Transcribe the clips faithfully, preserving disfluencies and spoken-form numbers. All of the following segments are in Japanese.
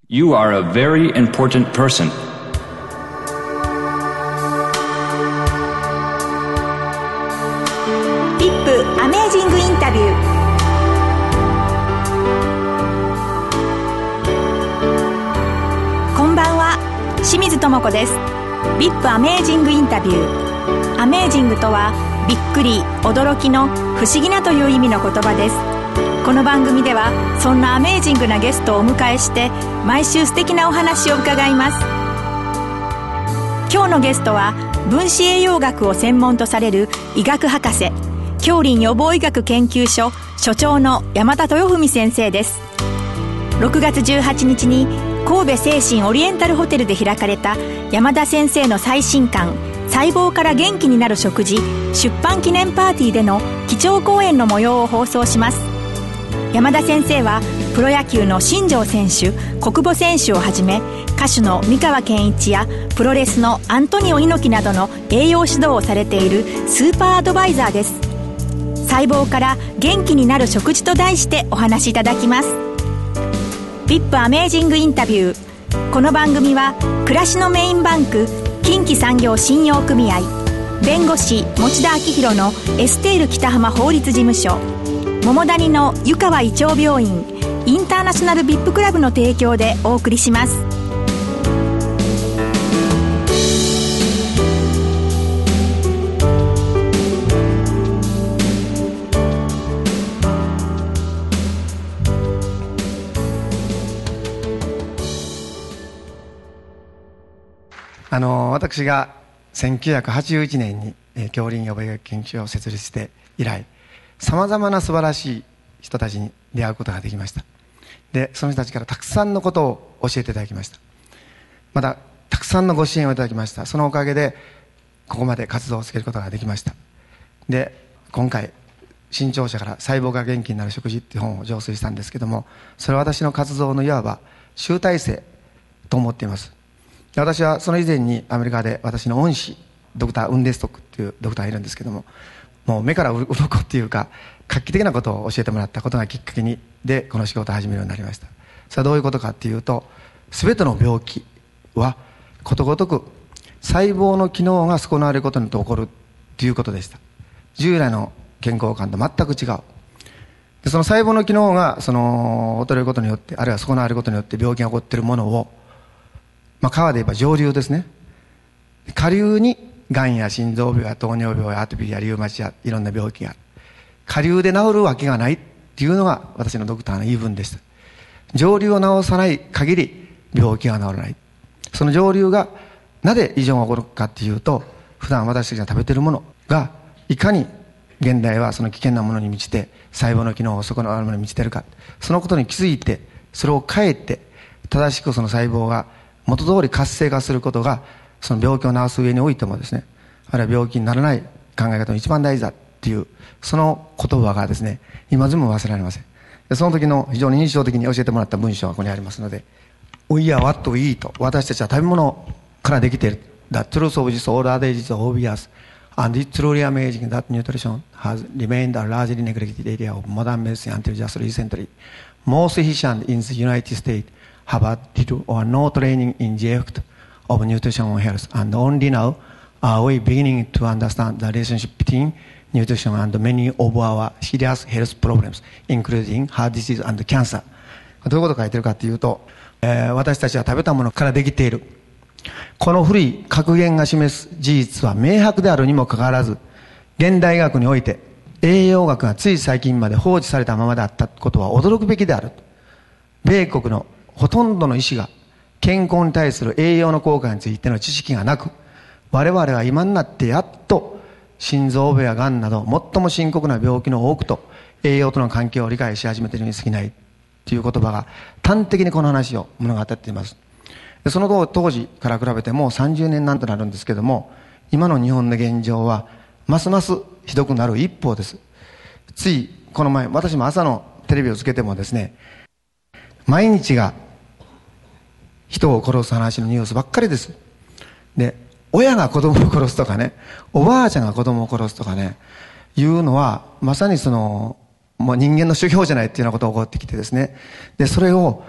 You are a very important person. ピップアメージングインタビュー。こんばんは、清水智子です。ピップアメージングインタビュー。アメージングとはびっくり、驚きの、不思議なという意味の言葉です。この番組ではそんなアメージングなゲストをお迎えして毎週素敵なお話を伺います。今日のゲストは分子栄養学を専門とされる医学博士、杏林予防医学研究所所長の山田豊文先生です。ろくがつじゅうはちにちに神戸精神オリエンタルホテルで開かれた山田先生の最新刊細胞から元気になる食事出版記念パーティーでの基調講演の模様を放送します。山田先生はプロ野球の新庄選手、小久保選手をはじめ歌手の三河健一やプロレスのアントニオ猪木などの栄養指導をされているスーパーアドバイザーです。細胞から元気になる食事と題してお話しいただきます。ピップアメージングインタビュー。この番組は暮らしのメインバンク近畿産業信用組合、弁護士持田昭弘のエステール北浜法律事務所、桃谷の湯川胃腸病院、インターナショナル ブイアイピー クラブの提供でお送りします。 あの私がせんきゅうひゃくはちじゅういちねんに、えー、杏林予防医学研究所を設立して以来、さまざまな素晴らしい人たちに出会うことができました。でその人たちからたくさんのことを教えていただきました。またたくさんのご支援をいただきました。そのおかげでここまで活動を続けることができました。で今回新潮社から細胞が元気になる食事っていう本を上水したんですけども、それは私の活動のいわば集大成と思っています。で私はその以前にアメリカで私の恩師ドクター・ウンデストックっていうドクターがいるんですけども、もう目から鱗っていうか画期的なことを教えてもらったことがきっかけにでこの仕事を始めるようになりました。それはどういうことかっていうと、全ての病気はことごとく細胞の機能が損なわれることによって起こるっていうことでした。従来の健康観と全く違う。でその細胞の機能がその衰えることによって、あるいは損なわれることによって病気が起こっているものを、まあ、川で言えば上流ですね、下流にがんや心臓病や糖尿病やアトピーやリウマチやいろんな病気がある。下流で治るわけがないっていうのが私のドクターの言い分でした。上流を治さない限り病気が治らない。その上流がなぜ異常が起こるかっていうと、普段私たちが食べているものがいかに現代はその危険なものに満ちて細胞の機能を損なわるものに満ちているか、そのことに気づいてそれを変えて正しくその細胞が元通り活性化することがその病気を治す上においてもですね、あるいは病気にならない考え方の一番大事だっていうその言葉がですね、今でも忘れられません。でその時の非常に印象的に教えてもらった文章がここにありますので、 We are what we eat。 私たちは食べ物からできている。 The truth of this old adage is obvious and it's truly amazing that nutrition has remained a largely neglected area of modern medicine until just recently. Most physicians in the United States have had little or no training in the effect of nutrition on health, and only now are we beginning to understand the relationship between nutrition and many of our serious health problems, including heart disease and cancer。 どういうことを書いてるかというと、えー、私たちは食べたものからできている。この古い格言が示す事実は明白であるにもかかわらず、現代医学において栄養学がつい最近まで放置されたままであったことは驚くべきである。米国のほとんどの医師が健康に対する栄養の効果についての知識がなく、我々は今になってやっと心臓病やがんなど最も深刻な病気の多くと栄養との関係を理解し始めているに過ぎないという言葉が端的にこの話を物語っています。でその当時から比べてもうさんじゅうねんなんとなるんですけども、今の日本の現状はますますひどくなる一方です。ついこの前、私も朝のテレビをつけてもですね、毎日が人を殺す話のニュースばっかりです。で親が子供を殺すとかね、おばあちゃんが子供を殺すとかね、いうのはまさにそのもう人間の修行じゃないっていうようなことが起こってきてですね、でそれを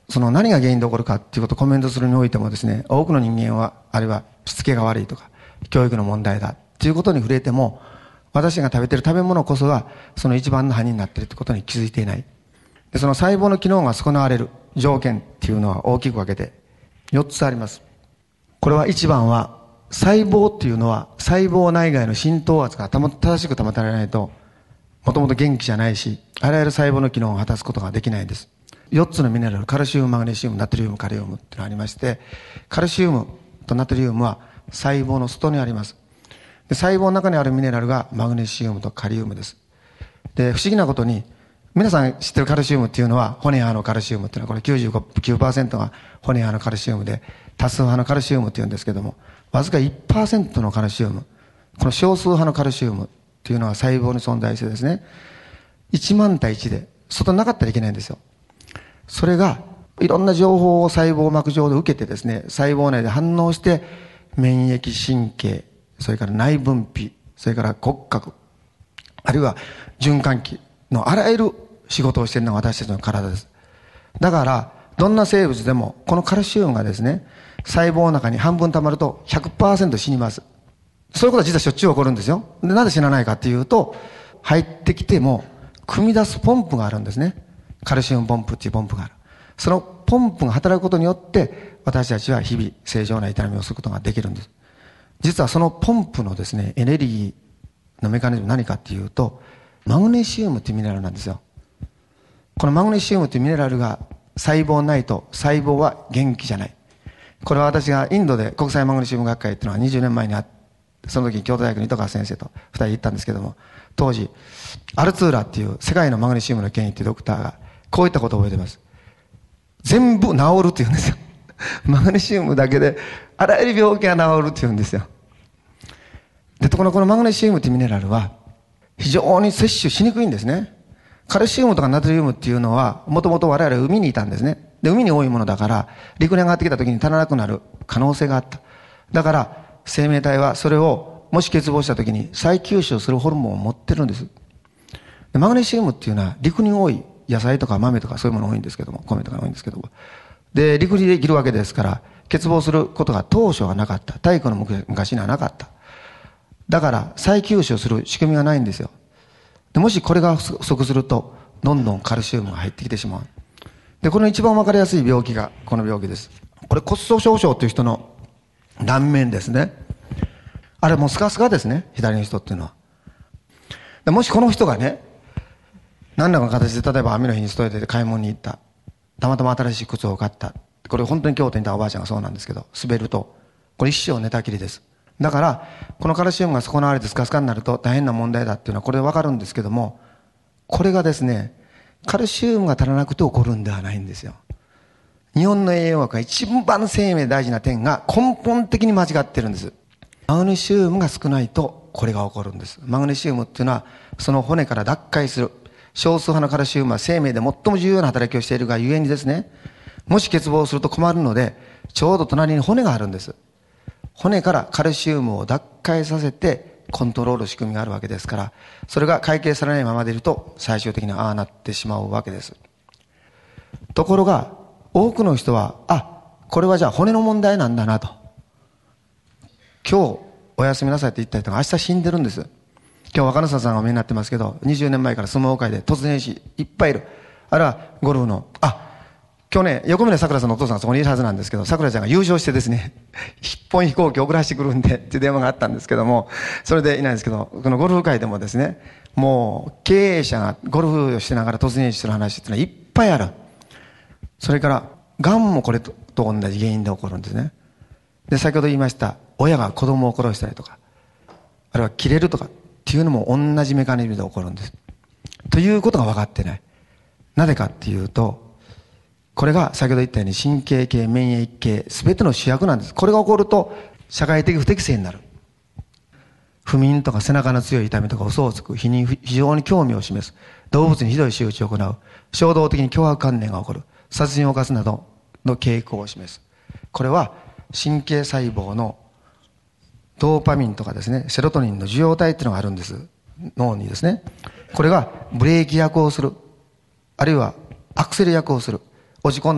その何が原因で起こるかっていうことをコメントするにおいてもですね、多くの人間は、あるいはしつけが悪いとか、教育の問題だっていうことに触れても、私が食べている食べ物こそがその一番の犯人になっているということに気づいていない。で、その細胞の機能が損なわれる条件っていうのは大きく分けてよっつあります。これは一番は、細胞っていうのは細胞内外の浸透圧が正しく保たれないと、もともと元気じゃないし、あらゆる細胞の機能を果たすことができないんです。よっつのミネラル、カルシウム、マグネシウム、ナトリウム、カリウムっていうのがありまして、カルシウムとナトリウムは細胞の外にあります。で、細胞の中にあるミネラルがマグネシウムとカリウムです。で、不思議なことに、皆さん知ってるカルシウムっていうのは、骨派のカルシウムっていうのは、これ きゅうじゅうご、きゅうパーセント が骨派のカルシウムで、多数派のカルシウムっていうんですけども、わずか いちパーセント のカルシウム、この少数派のカルシウムっていうのは細胞に存在してですね、いちまん対いちで、外になかったらいけないんですよ。それが、いろんな情報を細胞膜上で受けてですね、細胞内で反応して、免疫神経、それから内分泌、それから骨格、あるいは循環器のあらゆる仕事をしているのが私たちの体です。だから、どんな生物でも、このカルシウムがですね、細胞の中に半分溜まると ひゃくパーセント 死にます。そういうことは実はしょっちゅう起こるんですよ。で、なぜ死なないかっていうと、入ってきても、組み出すポンプがあるんですね。カルシウムポンプっていうポンプがある。そのポンプが働くことによって、私たちは日々正常な痛みをすることができるんです。実はそのポンプのですね、エネルギーのメカニズムは何かっていうと、マグネシウムっていうミネラルなんですよ。このマグネシウムっていうミネラルが細胞ないと細胞は元気じゃない。これは私がインドで国際マグネシウム学会っていうのはにじゅうねんまえにあって、その時京都大学の糸川先生と二人行ったんですけども、当時、アルツーラっていう世界のマグネシウムの権威っていうドクターがこういったことを覚えています。全部治るって言うんですよ。マグネシウムだけであらゆる病気が治るって言うんですよ。で、ところがこのマグネシウムっていうミネラルは非常に摂取しにくいんですね。カルシウムとかナトリウムっていうのはもともと我々は海にいたんですね。で、海に多いものだから陸に上がってきた時に足らなくなる可能性があった。だから生命体はそれをもし欠乏した時に再吸収するホルモンを持ってるんです。で、マグネシウムっていうのは陸に多い野菜とか豆とかそういうもの多いんですけども、米とか多いんですけども。で、陸にできるわけですから、欠乏することが当初はなかった。太古の昔にはなかった。だから再吸収する仕組みがないんですよ。で、もしこれが不足すると、どんどんカルシウムが入ってきてしまう。で、この一番わかりやすい病気がこの病気です。これ骨粗しょう症という人の断面ですね。あれもうスカスカですね、左の人っていうのは。で、もしこの人がね、何らかの形で例えば雨の日にストレートで買い物に行った。たまたま新しい靴を買った。これ本当に京都にいたおばあちゃんがそうなんですけど、滑ると、これ一生寝たきりです。だから、このカルシウムが損なわれてスカスカになると大変な問題だっていうのはこれでわかるんですけども、これがですね、カルシウムが足らなくて起こるんではないんですよ。日本の栄養学が一番生命大事な点が根本的に間違ってるんです。マグネシウムが少ないとこれが起こるんです。マグネシウムっていうのはその骨から脱会する。少数派のカルシウムは生命で最も重要な働きをしているがゆえにですね、もし欠乏すると困るので、ちょうど隣に骨があるんです。骨からカルシウムを脱会させてコントロール仕組みがあるわけですから、それが解決されないままでいると最終的にああなってしまうわけです。ところが多くの人は、あ、これはじゃあ骨の問題なんだなと。今日おやすみなさいって言った人が明日死んでるんです。今日若野さんがお見えになってますけど、にじゅうねんまえから相撲界で突然死いっぱいいる。あるいはゴルフの、あ、去年、横峯さくらさんのお父さんがそこにいるはずなんですけど、さくらちゃんが優勝してですね、一本飛行機送らせてくるんでっていう電話があったんですけども、それでいないんですけど、このゴルフ界でもですね、もう経営者がゴルフをしながら突然死する話っていうのはいっぱいある。それから、癌もこれと同じ原因で起こるんですね。で、先ほど言いました、親が子供を殺したりとか、あるいは切れるとかっていうのも同じメカニズムで起こるんです。ということが分かってない。なぜかっていうと、これが先ほど言ったように神経系、免疫系、すべての主役なんです。これが起こると社会的不適正になる。不眠とか背中の強い痛みとか嘘をつく、非に非常に興味を示す、動物にひどい仕打ちを行う、衝動的に脅迫観念が起こる、殺人を犯すなどの傾向を示す。これは神経細胞のドーパミンとかですね、セロトニンの受容体っていうのがあるんです。脳にですね。これがブレーキ役をする。あるいはアクセル役をする。落ち込んだら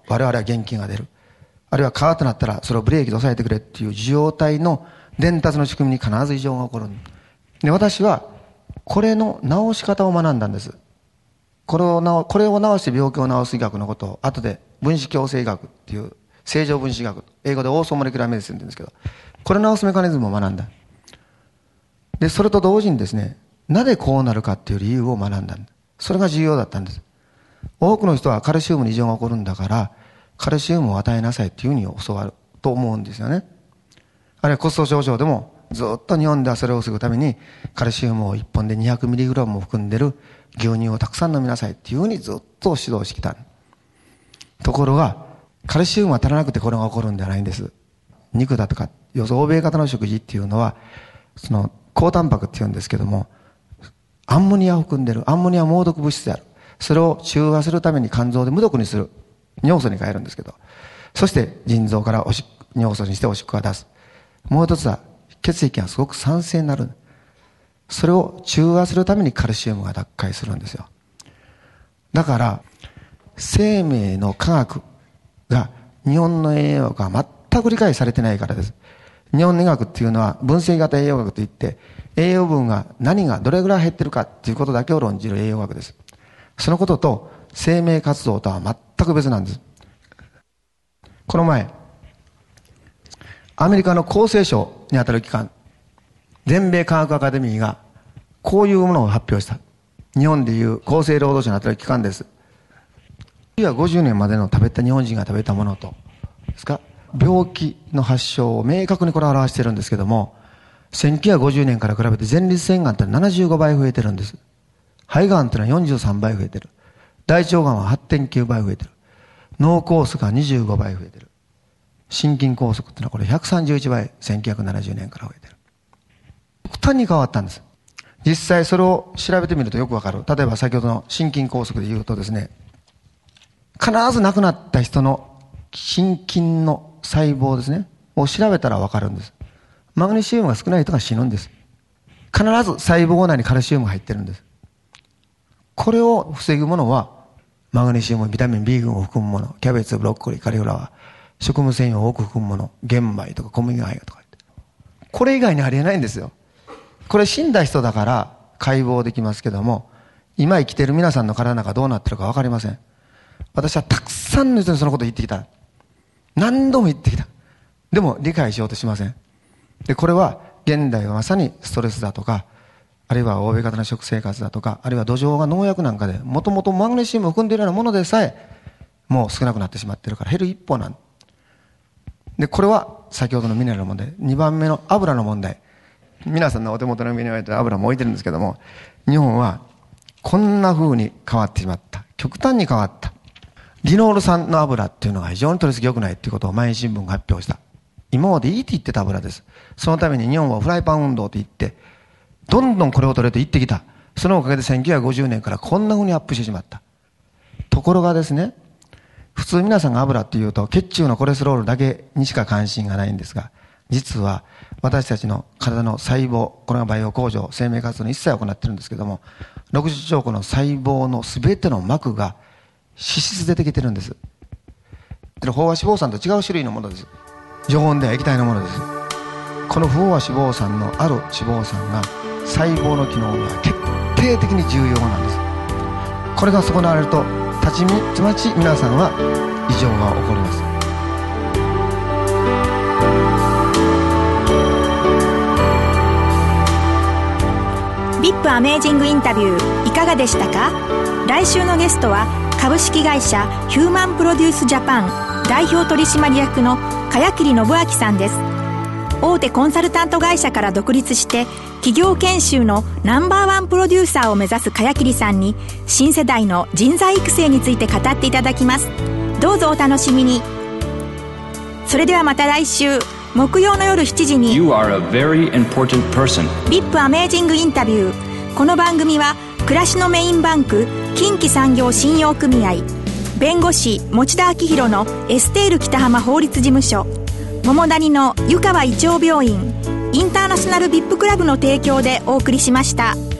我々は元気が出る。あるいは川となったらそれをブレーキで抑えてくれっていう受容体の伝達の仕組みに必ず異常が起こる。で、私はこれの治し方を学んだんです。これを治、これを治して病気を治す医学のことを後で分子共生医学っていう正常分子学、英語でオーソモレキュラーメディスンって言うんですけど、これを治すメカニズムを学んだ。で、それと同時にですね、なぜこうなるかっていう理由を学んだ。それが重要だったんです。多くの人はカルシウムに異常が起こるんだからカルシウムを与えなさいっていうふうに教わると思うんですよね。あるいは骨粗しょう症でもずっと日本ではそれを防ぐためにカルシウムをいっぽんで にひゃくミリグラム も含んでる牛乳をたくさん飲みなさいっていうふうにずっと指導してきた。ところがカルシウムは足らなくてこれが起こるんではないんです。肉だとか要するに欧米型の食事っていうのはその高タンパクっていうんですけども、アンモニアを含んでる。アンモニアは猛毒物質である。それを中和するために肝臓で無毒にする。尿素に変えるんですけど。そして腎臓からおし尿素にしておしっこが出す。もう一つは血液がすごく酸性になる。それを中和するためにカルシウムが脱会するんですよ。だから生命の科学が日本の栄養学は全く理解されてないからです。日本の医学っていうのは分析型栄養学といって栄養分が何がどれぐらい減ってるかっていうことだけを論じる栄養学です。そのことと生命活動とは全く別なんです。この前アメリカの厚生省にあたる機関全米科学アカデミーがこういうものを発表した。日本でいう厚生労働省にあたる機関です。ごじゅうねんまでの食べた日本人が食べたものとですか病気の発症を明確にこれを表しているんですけども、せんきゅうひゃくごじゅうねんから比べて前立腺がんってななじゅうごばい増えてるんです。肺がんってのはよんじゅうさんばい増えてる。大腸がんは はってんきゅうばい増えてる。脳梗塞がにじゅうごばい増えてる。心筋梗塞ってのはこれひゃくさんじゅういちばいせんきゅうひゃくななじゅうねんから増えてる。極端に変わったんです。実際それを調べてみるとよくわかる。例えば先ほどの心筋梗塞で言うとですね、必ず亡くなった人の心筋の細胞ですねを調べたらわかるんです。マグネシウムが少ない人が死ぬんです。必ず細胞内にカルシウムが入ってるんです。これを防ぐものはマグネシウム、ビタミン B 群を含むもの、キャベツ、ブロッコリー、カリフラワー、食物繊維を多く含むもの、玄米とか小麦貝とか。これ以外にありえないんですよ。これ死んだ人だから解剖できますけども、今生きている皆さんの体の中どうなってるか分かりません。私はたくさんの人にそのことを言ってきた。何度も言ってきた。でも理解しようとしません。で、これは現代はまさにストレスだとか、あるいは欧米型の食生活だとか、あるいは土壌が農薬なんかでもともとマグネシウムを含んでいるようなものでさえもう少なくなってしまっているから減る一方なんで、これは先ほどのミネラルの問題、にばんめの油の問題。皆さんのお手元の上に置いてる油も置いてるんですけども、日本はこんな風に変わってしまった。極端に変わった。リノール酸の油っていうのが非常に取り付き良くないっていうことを毎日新聞が発表した。今までいいって言ってた油です。そのために日本はフライパン運動と言って、どんどんこれを取れと言ってきた。そのおかげでせんきゅうひゃくごじゅうねんからこんな風にアップしてしまった。ところがですね、普通皆さんが油って言うと血中のコレステロールだけにしか関心がないんですが、実は私たちの体の細胞、これが培養工場、生命活動に一切行ってるんですけども、ろくじゅっちょうこの細胞の全ての膜が脂質でできてるんです。飽和脂肪酸と違う種類のものです。常温では液体のものです。この不飽和脂肪酸のある脂肪酸が細胞の機能には決定的に重要なんです。これが損なわれるとたちまち皆さんは異常が起こります。 ブイアイピー アメージングインタビューいかがでしたか？来週のゲストは株式会社ヒューマンプロデュースジャパン代表取締役の茅切信明さんです。大手コンサルタント会社から独立して企業研修のナンバーワンプロデューサーを目指す茅切さんに新世代の人材育成について語っていただきます。どうぞお楽しみに。それではまた来週木曜の夜しちじに You are a very important person. ブイアイピー アメージングインタビュー。この番組は暮らしのメインバンク近畿産業信用組合、弁護士持田明宏のエステール北浜法律事務所、桃谷の湯川胃腸病院、インターナショナル ブイアイピー クラブの提供でお送りしました。